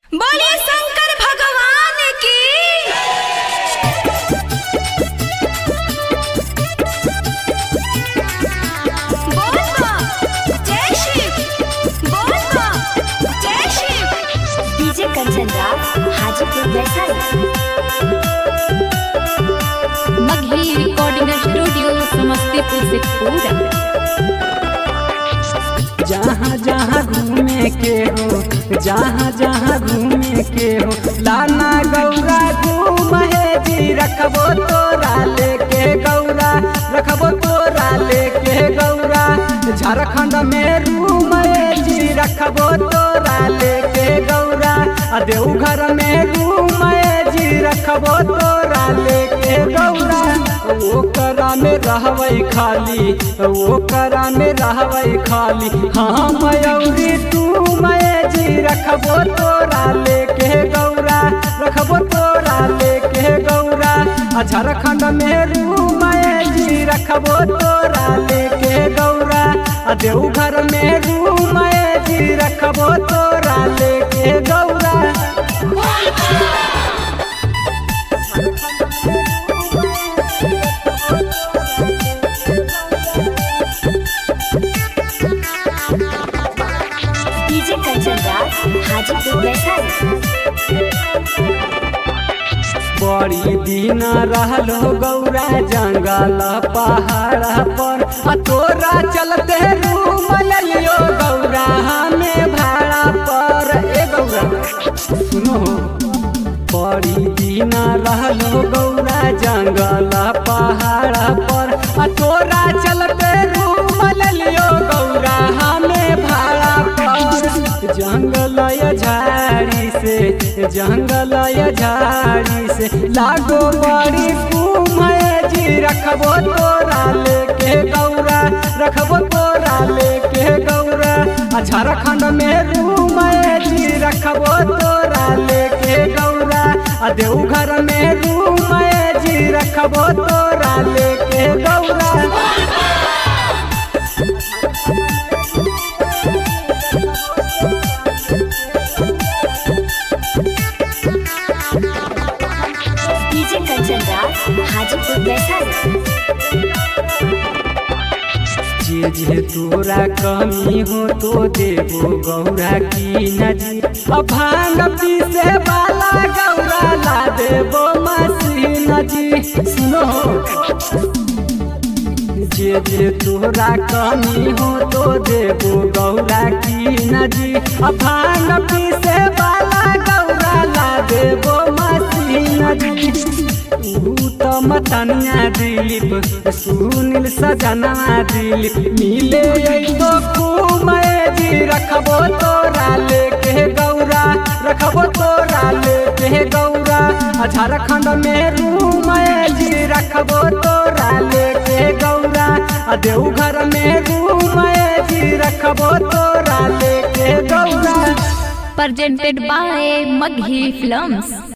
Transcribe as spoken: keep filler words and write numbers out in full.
बोलिए शंकर भगवान की। बोल मां जय शिव, बोल मां जय Shiv. DJ Kanchan Raj Hajipur Vaishali. Magahi recording studio Samastipur से पूरा। जहाँ जहाँ घूमे के हो, जहाँ जहाँ घूमे के हो, लाना गौरा घूमे जी रखबो तोरा लेके गौरा, रखबो तोरा लेके गौरा। झारखंड में घूमे जी रखबो तोरा लेके गौरा, आ देवघर में घूमे जी रखबो तोरा लेके गौरा। वो करा में रहबै खाली, वो करा में रहबै खाली, हाँ मयूरी तू मैं जी रखबो तोरा लेके गौरा, रखबो तोरा लेके गौरा। झारखंड में रू मैं जी रखबो तोरा लेके गौरा, देवघर में रू मैं जी रखबो तोरा लेके गौरा। डीजे कंचन राज हाजीपुर वैशाली। बड़ी दिन रहलो गौरा जंगल पहाड़ पर, आ तोरा चलते रूम लियो गौरा हमें भाड़ा पर। ए गौरा सुनो, बड़ी दिन रहलो गौरा जंगल पहाड़ पर, आ तोरा चलते रूम लियो गौरा हमें भाड़ा पर। जंगल झाड़ी से, जंगल झाड़ी से लागो बड़ी कुम्हे जी रखबो तोरा लेके गौरा, रखबो तोरा लेके गौरा। झारखंड में रूमे जी रखबो तोरा लेके गौरा, देवघर में रूमे जी रखबो तोरा लेके गौरा। डीजे कंचन राज हाजीपुर वैशाली। जे जे तोरा कमी हो तो देबो गौरा की नजी, अब भांग पीसे वाला गौरा ला देबो मसीन जी। सुनो, जे जे तोरा कमी हो तो देबो गौरा की नजी, अब भांग पीसे वाला गौरा ला देबो मसीन जी। उत्तम तनिया दिलीप सुनील सजना दिलीप मिले तो कुमे जी रखबो तोरा लेके गौरा, रखबो तोरा लेके गौरा। झारखंड में रूमे जी रखबो तोरा लेके गौरा, देवघर में रूमे जी रखबो तोरा लेके Gaura. presented by Maghi Films।